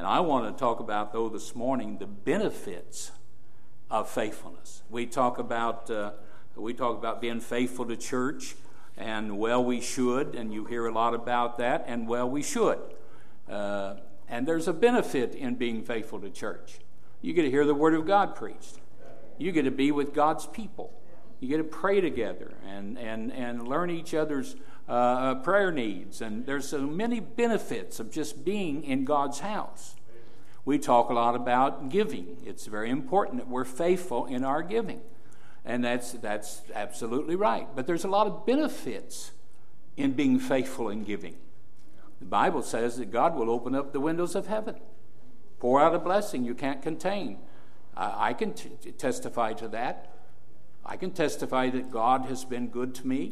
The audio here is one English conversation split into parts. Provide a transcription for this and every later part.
I want to talk about, though, this morning, the benefits of faithfulness. We talk about being faithful to church, and well, we should, and you hear a lot about that, and well, we should. And there's a benefit in being faithful to church. You get to hear the Word of God preached. You get to be with God's people. You get to pray together and learn each other's prayer needs. And there's so many benefits of just being in God's house. We talk a lot about giving. It's very important that we're faithful in our giving. And that's absolutely right. But there's a lot of benefits in being faithful in giving. The Bible says that God will open up the windows of heaven, pour out a blessing you can't contain. I can testify to that. I can testify that God has been good to me.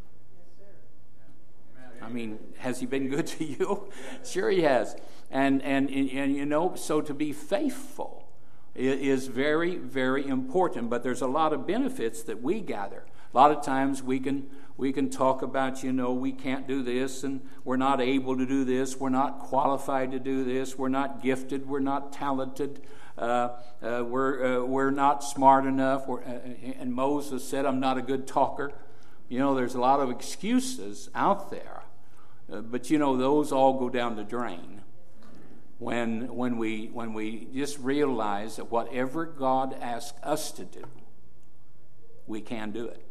I mean, has He been good to you? Sure He has. And you know, so to be faithful is very, very important. But there's a lot of benefits that we gather. A lot of times we can talk about, you know, we can't do this, and we're not able to do this, we're not qualified to do this, we're not gifted, we're not talented, we're not smart enough. And Moses said, I'm not a good talker. You know, there's a lot of excuses out there. But, you know, those all go down the drain when we just realize that whatever God asks us to do, we can do it.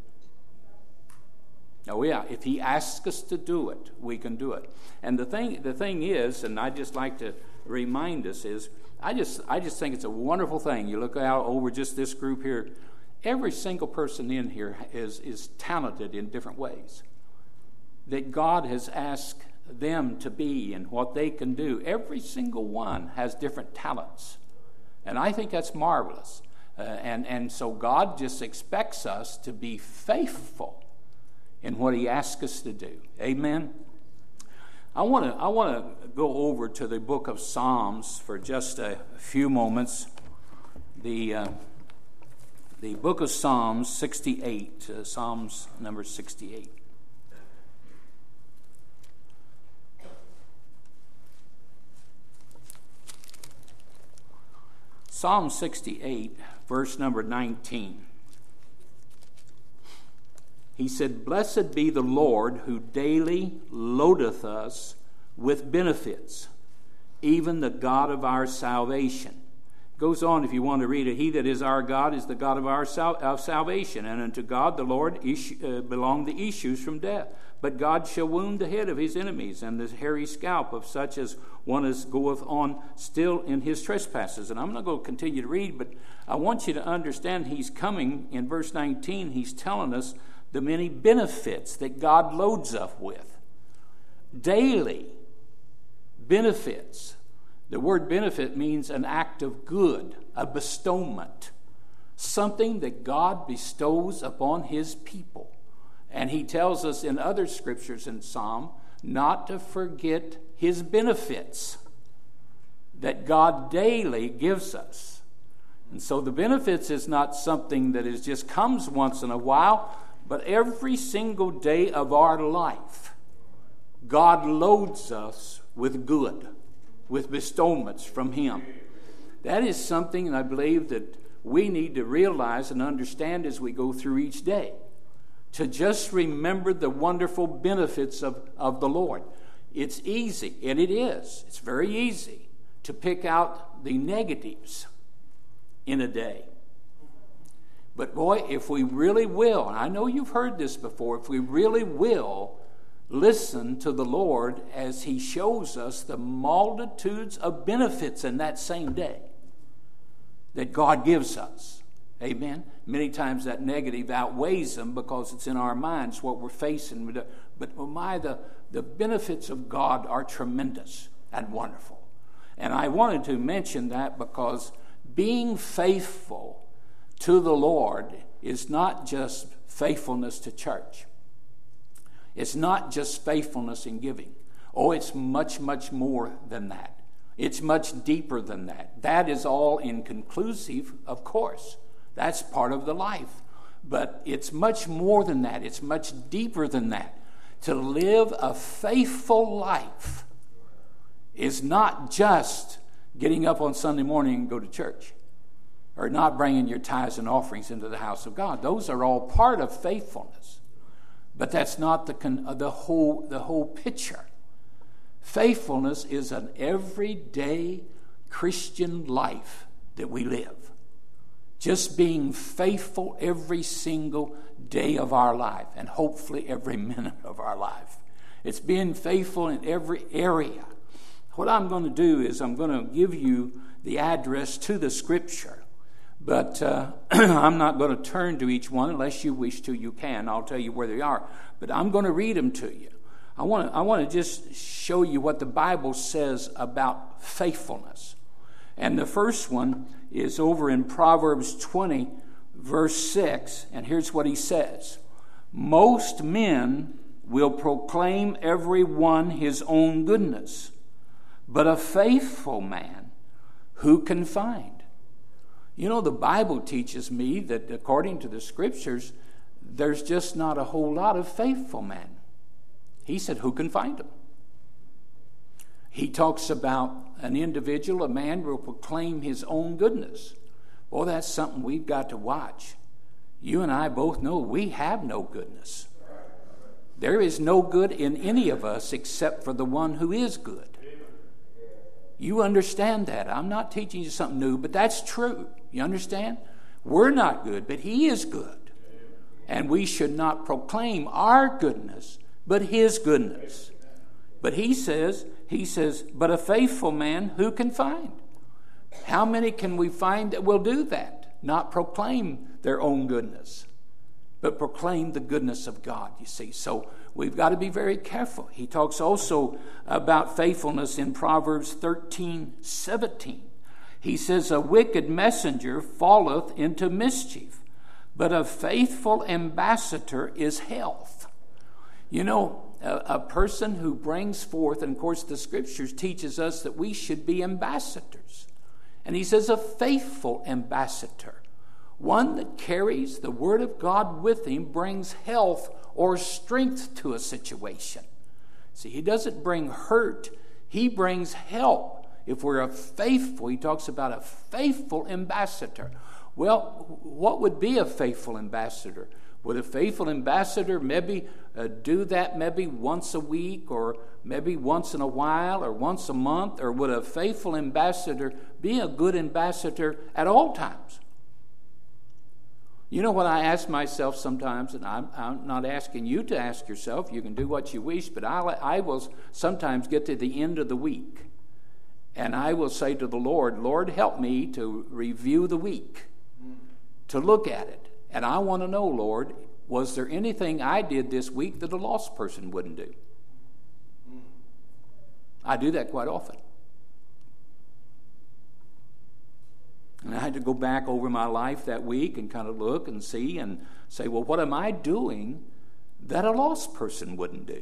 Oh yeah, if He asks us to do it, we can do it. And the thing is, and I just like to remind us, is I just think it's a wonderful thing. You look out over just this group here, every single person in here is talented in different ways that God has asked them to be and what they can do. Every single one has different talents. And I think that's marvelous. And so God just expects us to be faithful in what He asks us to do. Amen? I want to go over to the book of Psalms for just a few moments. The book of Psalms 68, Psalms number 68. Psalm 68, verse number 19. He said, Blessed be the Lord who daily loadeth us with benefits, even the God of our salvation. Goes on, if you want to read it, He that is our God is the God of our salvation, and unto God the Lord belong the issues from death. But God shall wound the head of His enemies, and the hairy scalp of such as one as goeth on still in his trespasses. And I'm not going to continue to read, but I want you to understand He's coming, in verse 19, He's telling us the many benefits that God loads us with. Daily benefits. The word benefit means an act of good, a bestowment, something that God bestows upon His people. And He tells us in other scriptures in Psalm not to forget His benefits that God daily gives us. And so the benefits is not something that is just comes once in a while, but every single day of our life, God loads us with good, with bestowments from Him. That is something I believe that we need to realize and understand as we go through each day. To just remember the wonderful benefits of the Lord. It's easy, and it is. It's very easy to pick out the negatives in a day. But boy, if we really will, and I know you've heard this before, if we really will listen to the Lord as He shows us the multitudes of benefits in that same day that God gives us. Amen? Many times that negative outweighs them because it's in our minds what we're facing. But the benefits of God are tremendous and wonderful. And I wanted to mention that because being faithful to the Lord is not just faithfulness to church. It's not just faithfulness in giving. Oh, it's much, much more than that. It's much deeper than that. That is all inconclusive, of course. That's part of the life. But it's much more than that. It's much deeper than that. To live a faithful life is not just getting up on Sunday morning and go to church, or not bringing your tithes and offerings into the house of God. Those are all part of faithfulness, but that's not the whole picture. Faithfulness is an everyday Christian life that we live. Just being faithful every single day of our life, and hopefully every minute of our life. It's being faithful in every area. What I'm going to do is I'm going to give you the address to the Scripture, but I'm not going to turn to each one. Unless you wish to, you can. I'll tell you where they are, but I'm going to read them to you. I want to just show you what the Bible says about faithfulness. And the first one is over in Proverbs 20, verse 6, and here's what he says. Most men will proclaim every one his own goodness, but a faithful man who can find? You know, the Bible teaches me that according to the Scriptures, there's just not a whole lot of faithful men. He said, who can find them? He talks about an individual, a man will proclaim his own goodness. Well, that's something we've got to watch. You and I both know we have no goodness. There is no good in any of us except for the one who is good. You understand that. I'm not teaching you something new, but that's true. You understand? We're not good, but he is good. And we should not proclaim our goodness, but his goodness. But he says, but a faithful man who can find? How many can we find that will do that? Not proclaim their own goodness, but proclaim the goodness of God, you see. So we've got to be very careful. He talks also about faithfulness in Proverbs 13:17. He says, a wicked messenger falleth into mischief, but a faithful ambassador is health. You know, a person who brings forth, and of course the Scriptures teaches us that we should be ambassadors. And he says a faithful ambassador, one that carries the Word of God with him, brings health or strength to a situation. See, he doesn't bring hurt, he brings help. If we're a faithful, he talks about a faithful ambassador. Well, what would be a faithful ambassador? Would a faithful ambassador maybe do that maybe once a week, or maybe once in a while, or once a month? Or would a faithful ambassador be a good ambassador at all times? You know what I ask myself sometimes, and I'm not asking you to ask yourself. You can do what you wish, but I will sometimes get to the end of the week, and I will say to the Lord, Lord, help me to review the week, to look at it. And I want to know, Lord, was there anything I did this week that a lost person wouldn't do? I do that quite often. And I had to go back over my life that week and kind of look and see and say, well, what am I doing that a lost person wouldn't do?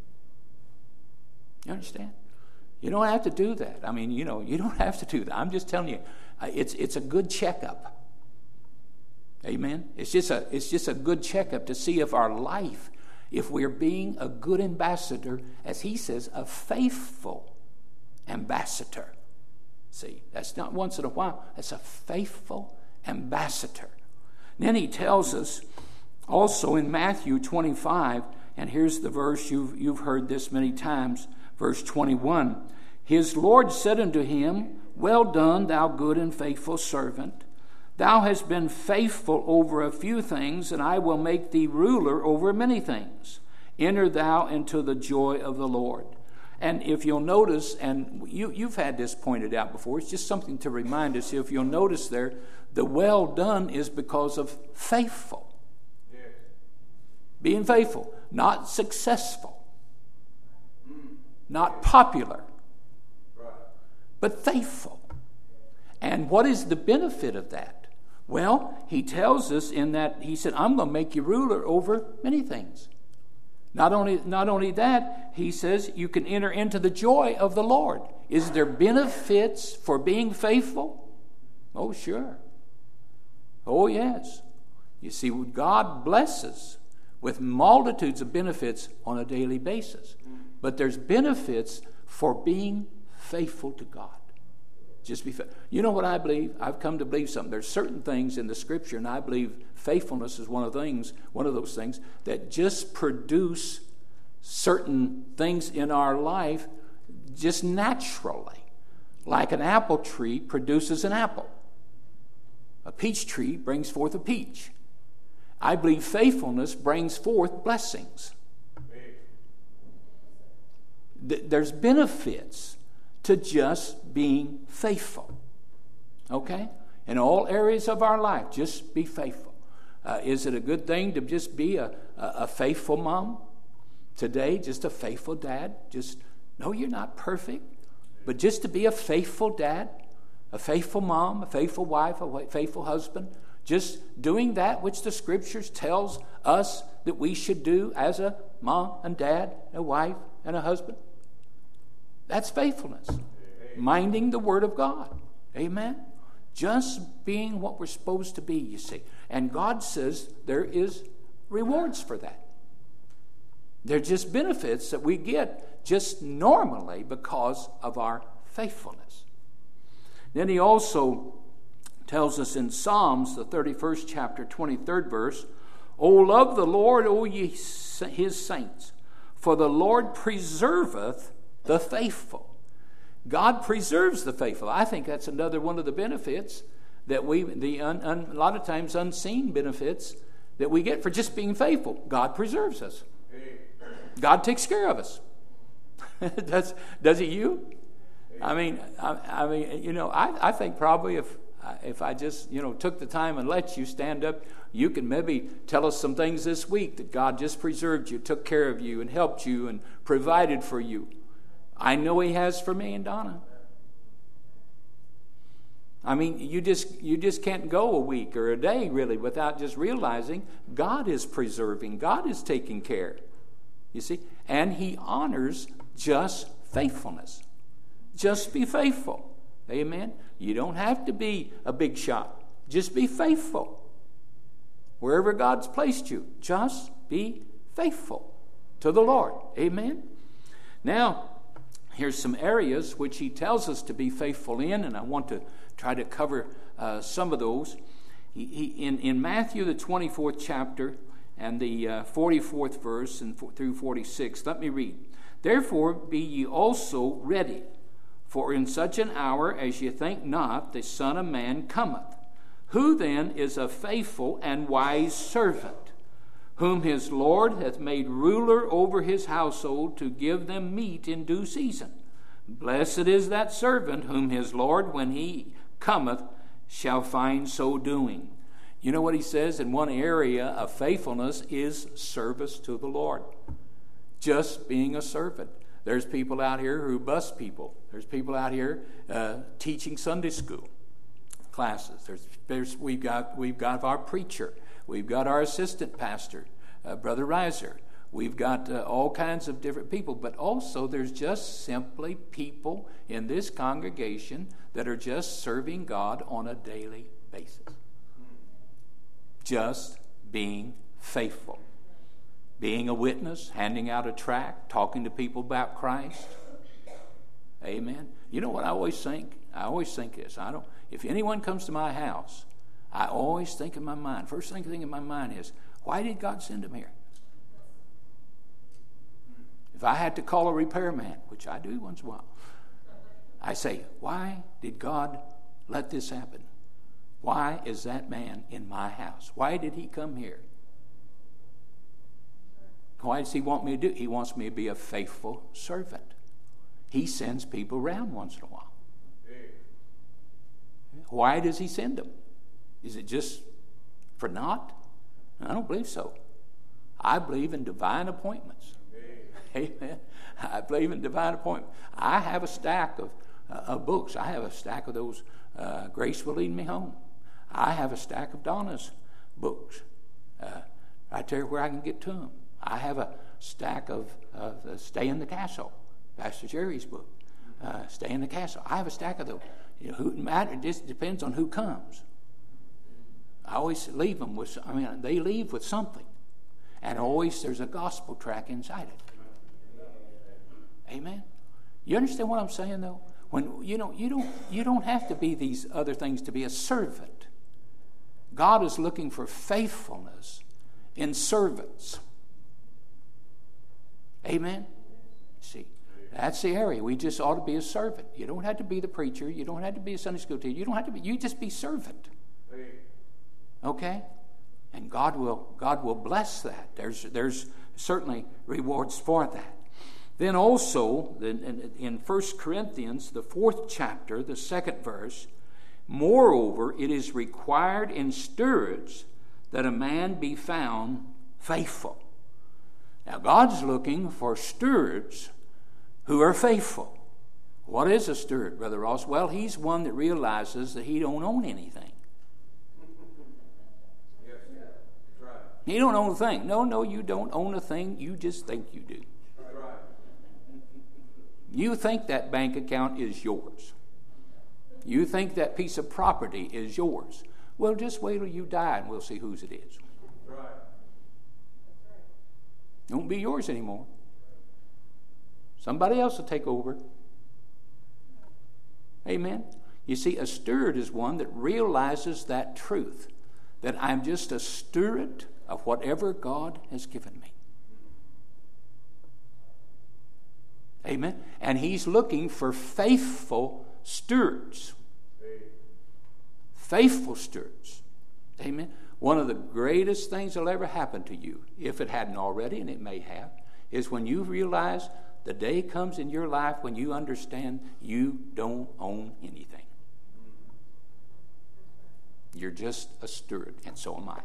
You understand? You don't have to do that. I mean, you don't have to do that. I'm just telling you, it's a good checkup. Amen? It's just a good checkup to see if our life, if we're being a good ambassador, as he says, a faithful ambassador. See, that's not once in a while. That's a faithful ambassador. And then he tells us also in Matthew 25, and here's the verse, you've heard this many times, verse 21. His Lord said unto him, well done, thou good and faithful servant. Thou hast been faithful over a few things, and I will make thee ruler over many things. Enter thou into the joy of the Lord. And if you'll notice, and you've had this pointed out before, it's just something to remind us. If you'll notice there, the well done is because of faithful. Yeah. Being faithful, not successful, not popular, but faithful. And what is the benefit of that? Well, he tells us in that, he said, I'm going to make you ruler over many things. Not only that, he says you can enter into the joy of the Lord. Is there benefits for being faithful? Oh, sure. Oh, yes. You see, God blesses with multitudes of benefits on a daily basis. But there's benefits for being faithful to God. Just be You know what I believe? I've come to believe something. There's certain things in the Scripture, and I believe faithfulness is one of those things that just produce certain things in our life just naturally. Like an apple tree produces an apple. A peach tree brings forth a peach. I believe faithfulness brings forth blessings. There's benefits to just being faithful. Okay? In all areas of our life, just be faithful. Is it a good thing to just be a faithful mom? Today, just a faithful dad? No, you're not perfect. But just to be a faithful dad, a faithful mom, a faithful wife, a faithful husband, just doing that which the Scriptures tells us that we should do as a mom and dad, a wife and a husband. That's faithfulness. Minding the Word of God. Amen? Just being what we're supposed to be, you see. And God says there is rewards for that. They're just benefits that we get just normally because of our faithfulness. Then he also tells us in Psalms, the 31st chapter, 23rd verse, O love the Lord, O ye his saints, for the Lord preserveth the faithful. God preserves the faithful. I think that's another one of the benefits that a lot of times unseen benefits that we get for just being faithful. God preserves us. God takes care of us. Does he you? I mean, I think probably if I just, took the time and let you stand up, you can maybe tell us some things this week that God just preserved you, took care of you, and helped you, and provided for you. I know he has for me and Donna. I mean, you just can't go a week or a day, really, without just realizing God is preserving, God is taking care. You see? And he honors just faithfulness. Just be faithful. Amen? You don't have to be a big shot. Just be faithful. Wherever God's placed you, just be faithful to the Lord. Amen? Now, here's some areas which he tells us to be faithful in, and I want to try to cover some of those. In Matthew, the 24th chapter, and the 44th verse and through 46, let me read. Therefore be ye also ready, for in such an hour as ye think not, the Son of Man cometh. Who then is a faithful and wise servant, whom his Lord hath made ruler over his household, to give them meat in due season? Blessed is that servant whom his Lord, when he cometh, shall find so doing. You know what he says? In one area of faithfulness is service to the Lord. Just being a servant. There's people out here who bus people. There's people out here teaching Sunday school classes. We've got our preacher. We've got our assistant pastor, Brother Reiser. We've got all kinds of different people. But also there's just simply people in this congregation that are just serving God on a daily basis. Just being faithful. Being a witness, handing out a tract, talking to people about Christ. Amen. You know what I always think? I always think this. If anyone comes to my house, I always think in my mind, first thing in my mind is, why did God send him here? If I had to call a repairman, which I do once in a while, I say, why did God let this happen? Why is that man in my house? Why did he come here? Why does he want me to do? He wants me to be a faithful servant. He sends people around once in a while. Why does he send them? Is it just for naught? I don't believe so. I believe in divine appointments. Amen. I believe in divine appointments. I have a stack of books. I have a stack of those. Grace Will Lead Me Home. I have a stack of Donna's books right there where I can get to them. I have a stack of Stay in the Castle, Pastor Jerry's book, Stay in the Castle. I have a stack of those. It just depends on who comes. I always leave them with, they leave with something. And always there's a gospel track inside it. Amen. You understand what I'm saying, though? When you don't have to be these other things to be a servant. God is looking for faithfulness in servants. Amen? See, that's the area. We just ought to be a servant. You don't have to be the preacher. You don't have to be a Sunday school teacher. You don't have to be. You just be servant. Okay? And God will bless that. There's certainly rewards for that. Then also, in 1 Corinthians, the 4th chapter, the 2nd verse, moreover, it is required in stewards that a man be found faithful. Now, God's looking for stewards who are faithful. What is a steward, Brother Ross? Well, he's one that realizes that he don't own anything. Yes, that's right. He don't own a thing. No, you don't own a thing. You just think you do. That's right. You think that bank account is yours. You think that piece of property is yours. Well, just wait till you die and we'll see whose it is. Right. It won't be yours anymore. Somebody else will take over. Amen. You see, a steward is one that realizes that truth, that I'm just a steward of whatever God has given me. Amen. And he's looking for faithful stewards. Faithful stewards. Amen. One of the greatest things that'll ever happen to you, if it hadn't already, and it may have, is when you realize the day comes in your life when you understand you don't own anything. You're just a steward, and so am I.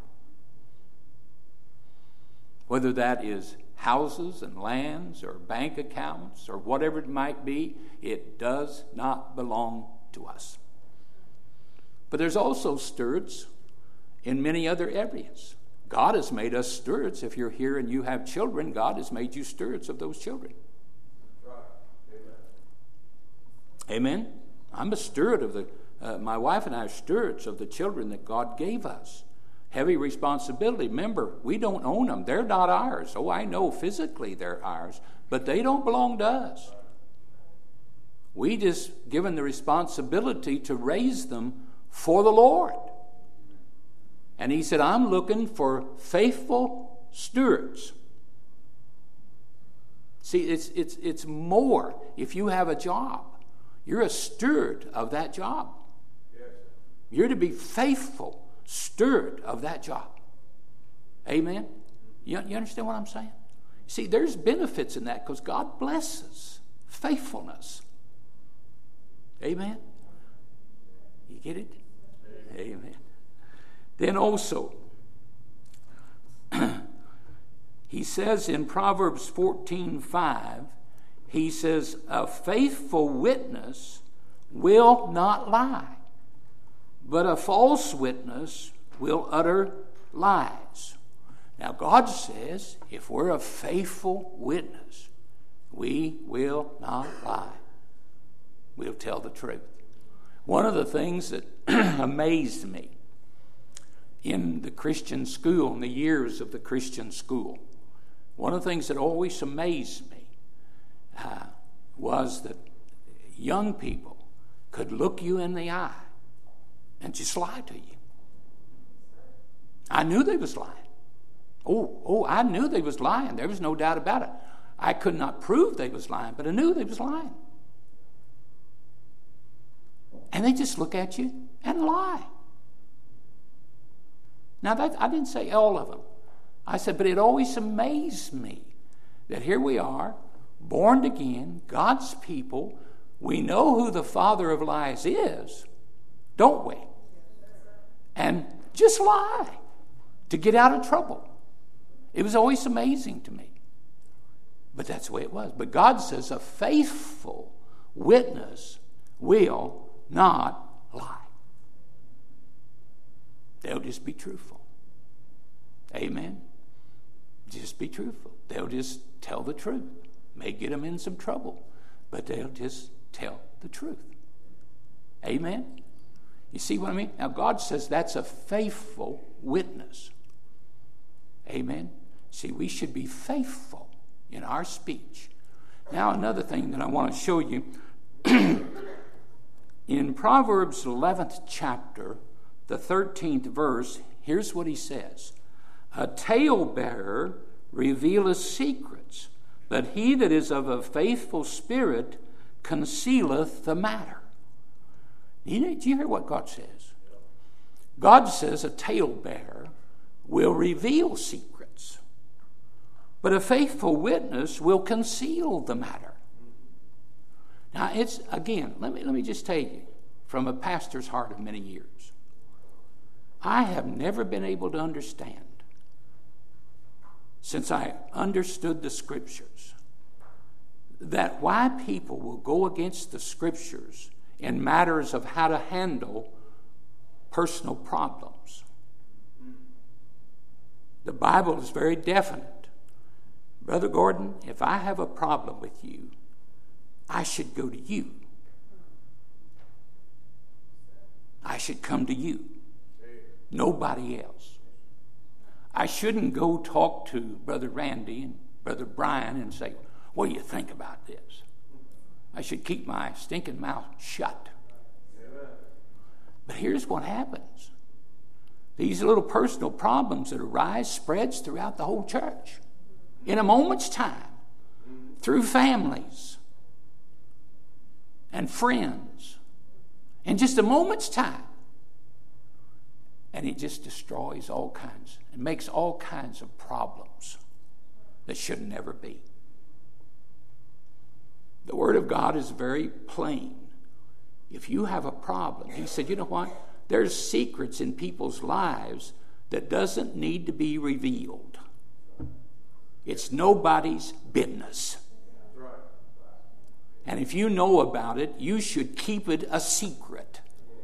Whether that is houses and lands or bank accounts or whatever it might be, it does not belong to us. But there's also stewards in many other areas. God has made us stewards. If you're here and you have children, God has made you stewards of those children. Right. Amen. I'm a steward of my wife and I are stewards of the children that God gave us. Heavy responsibility. Remember, we don't own them. They're not ours. Oh, I know physically they're ours, but they don't belong to us. We just given the responsibility to raise them for the Lord. And he said, I'm looking for faithful stewards. See, it's more. If you have a job, you're a steward of that job. Yes. You're to be faithful steward of that job. Amen? You understand what I'm saying? See, there's benefits in that because God blesses faithfulness. Amen? You get it? Amen. Then also, he says in Proverbs 14:5, he says, a faithful witness will not lie, but a false witness will utter lies. Now, God says, if we're a faithful witness, we will not lie. We'll tell the truth. One of the things that amazed me in the Christian school, in the years of the Christian school, one of the things that always amazed me was that young people could look you in the eye and just lie to you. I knew they was lying. I knew they was lying. There was no doubt about it. I could not prove they was lying, but I knew they was lying. And they just look at you and lie. Now, I didn't say all of them. I said, but it always amazed me that here we are, born again, God's people. We know who the father of lies is, don't we? And just lie to get out of trouble. It was always amazing to me. But that's the way it was. But God says a faithful witness will not lie. They'll just be truthful. Amen. Just be truthful. They'll just tell the truth. May get them in some trouble, but they'll just tell the truth. Amen. You see what I mean? Now God says that's a faithful witness. Amen. See, we should be faithful in our speech. Now another thing that I want to show you In Proverbs 11th chapter, the 13th verse, here's what he says. A talebearer revealeth secrets, but he that is of a faithful spirit concealeth the matter. Do you hear what God says? God says a talebearer will reveal secrets, but a faithful witness will conceal the matter. Now, it's, again, let me just tell you, from a pastor's heart of many years, I have never been able to understand, since I understood the Scriptures, that why people will go against the Scriptures in matters of how to handle personal problems. The Bible is very definite. Brother Gordon, if I have a problem with you, I should go to you. I should come to you. Nobody else. I shouldn't go talk to Brother Randy and Brother Brian and say, what do you think about this? I should keep my stinking mouth shut. But here's what happens. These little personal problems that arise spreads throughout the whole church. In a moment's time. Through families. And friends. In just a moment's time. And it just destroys all kinds. It makes all kinds of problems that should never be. The Word of God is very plain. If you have a problem, he said, you know what? There's secrets in people's lives that doesn't need to be revealed. It's nobody's business. And if you know about it, you should keep it a secret.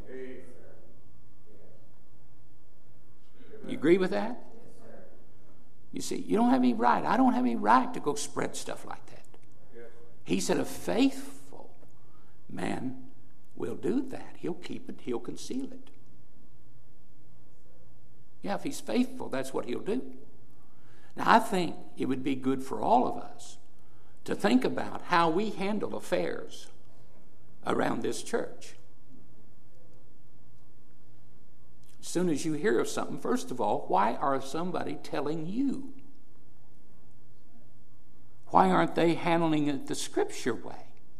You agree with that? You see, you don't have any right. I don't have any right to go spread stuff like that. He said a faithful man will do that. He'll keep it. He'll conceal it. Yeah, if he's faithful, that's what he'll do. Now, I think it would be good for all of us to think about how we handle affairs around this church. As soon as you hear of something, first of all, why are somebody telling you? Why aren't they handling it the Scripture way?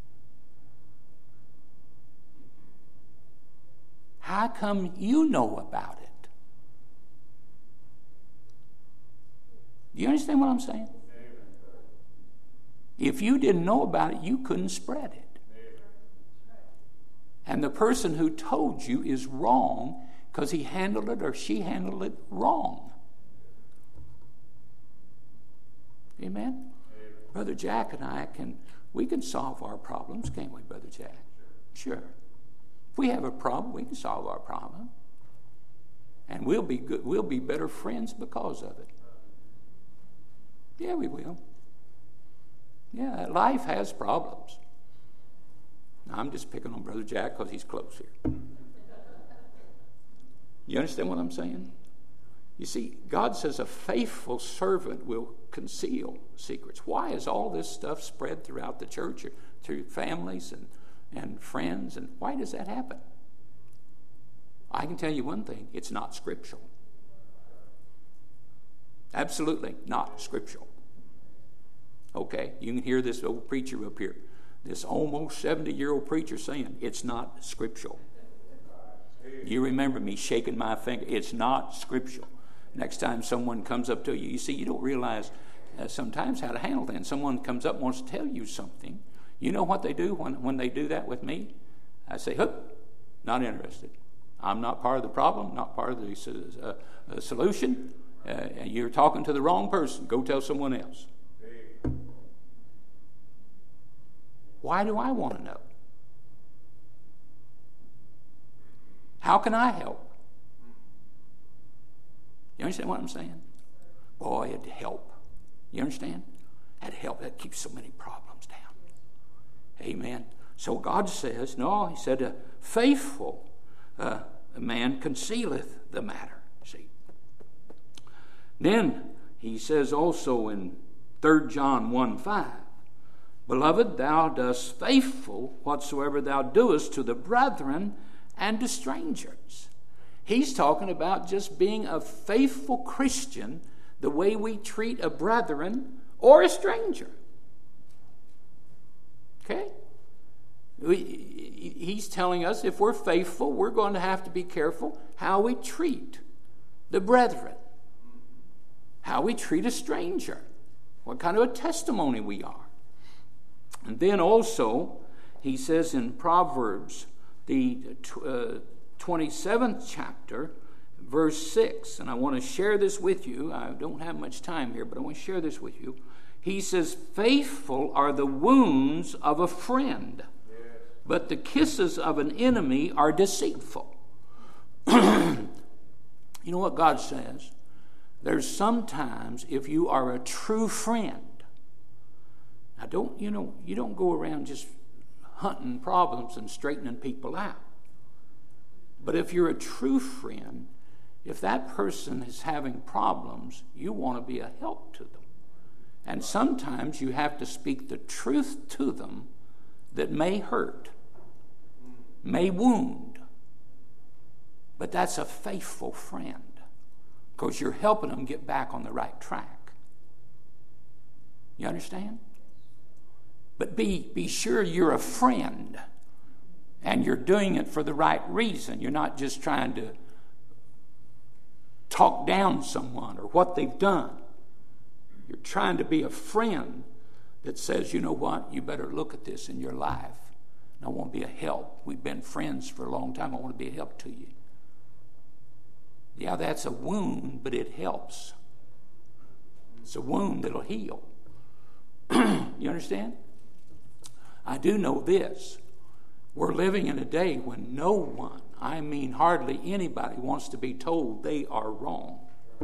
How come you know about it? Do you understand what I'm saying? If you didn't know about it, you couldn't spread it. And the person who told you is wrong because he handled it or she handled it wrong. Amen? Brother Jack and I we can solve our problems, can't we, Brother Jack? Sure. If we have a problem, we can solve our problem. And we'll be good, we'll be better friends because of it. Yeah, we will. Yeah, life has problems. Now, I'm just picking on Brother Jack because he's close here. You understand what I'm saying? You see, God says a faithful servant will conceal secrets. Why is all this stuff spread throughout the church or through families and friends? And why does that happen? I can tell you one thing. It's not scriptural. Absolutely not scriptural. Okay, you can hear this old preacher up here, this almost 70-year-old preacher saying it's not scriptural. You remember me shaking my finger. It's not scriptural. Next time someone comes up to you, you see, you don't realize sometimes how to handle that. Someone comes up and wants to tell you something. You know what they do when they do that with me? I say, not interested. I'm not part of the problem, not part of the solution. You're talking to the wrong person. Go tell someone else. Why do I want to know? How can I help? You understand what I'm saying? Boy, it'd help. You understand? That'd help. That keeps so many problems down. Amen. So God says, no, he said, a faithful man concealeth the matter. See? Then he says also in 3 John 1:5, Beloved, thou dost faithful whatsoever thou doest to the brethren and to strangers. He's talking about just being a faithful Christian, the way we treat a brethren or a stranger. Okay? He's telling us if we're faithful, we're going to have to be careful how we treat the brethren, how we treat a stranger, what kind of a testimony we are. And then also, he says in Proverbs, the 27th chapter, verse 6, and I want to share this with you. I don't have much time here, but I want to share this with you. He says, faithful are the wounds of a friend, but the kisses of an enemy are deceitful. You know what God says? There's sometimes if you are a true friend, now you don't go around just hunting problems and straightening people out. But if you're a true friend, if that person is having problems, you want to be a help to them. And sometimes you have to speak the truth to them that may hurt, may wound. But that's a faithful friend because you're helping them get back on the right track. You understand? But be sure you're a friend and you're doing it for the right reason. You're not just trying to talk down someone or what they've done. You're trying to be a friend that says, you know what, you better look at this in your life. And I want to be a help. We've been friends for a long time. I want to be a help to you. Yeah, that's a wound, but it helps. It's a wound that'll heal. You understand? I do know this. We're living in a day when no one, I mean hardly anybody, wants to be told they are wrong.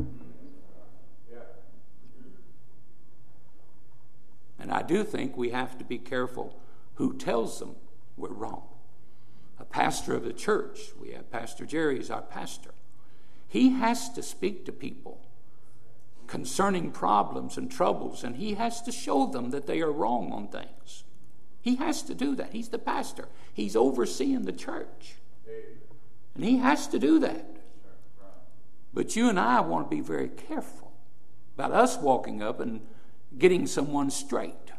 And I do think we have to be careful who tells them we're wrong. A pastor of the church, we have Pastor Jerry as our pastor. He has to speak to people concerning problems and troubles, and he has to show them that they are wrong on things. He has to do that. He's the pastor. He's overseeing the church. And he has to do that. But you and I want to be very careful about us walking up and getting someone straight.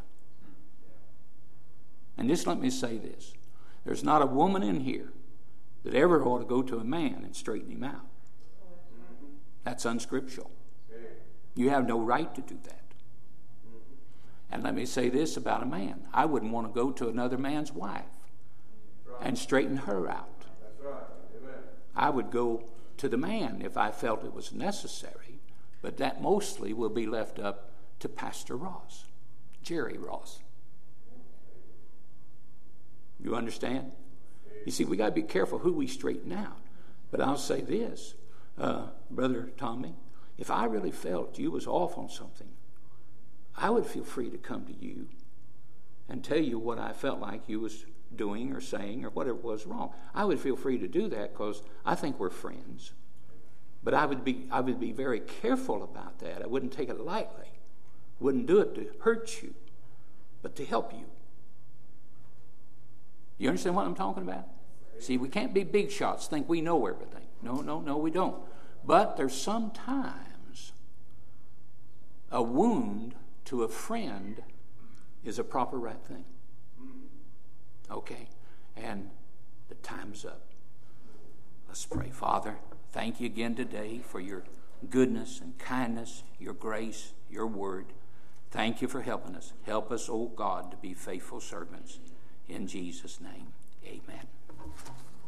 And just let me say this. There's not a woman in here that ever ought to go to a man and straighten him out. That's unscriptural. You have no right to do that. And let me say this about a man. I wouldn't want to go to another man's wife and straighten her out. I would go to the man if I felt it was necessary, but that mostly will be left up to Pastor Ross, Jerry Ross. You understand? You see, we got to be careful who we straighten out. But I'll say this, Brother Tommy, if I really felt you was off on something, I would feel free to come to you and tell you what I felt like you was doing or saying or whatever was wrong. I would feel free to do that because I think we're friends. But I would be very careful about that. I wouldn't take it lightly. Wouldn't do it to hurt you, but to help you. You understand what I'm talking about? See, we can't be big shots, think we know everything. No, we don't. But there's sometimes a wound to a friend is a proper right thing. Okay, and the time's up. Let's pray. Father, thank you again today for your goodness and kindness, your grace, your word. Thank you for helping us. Help us, oh God, to be faithful servants. In Jesus' name, amen.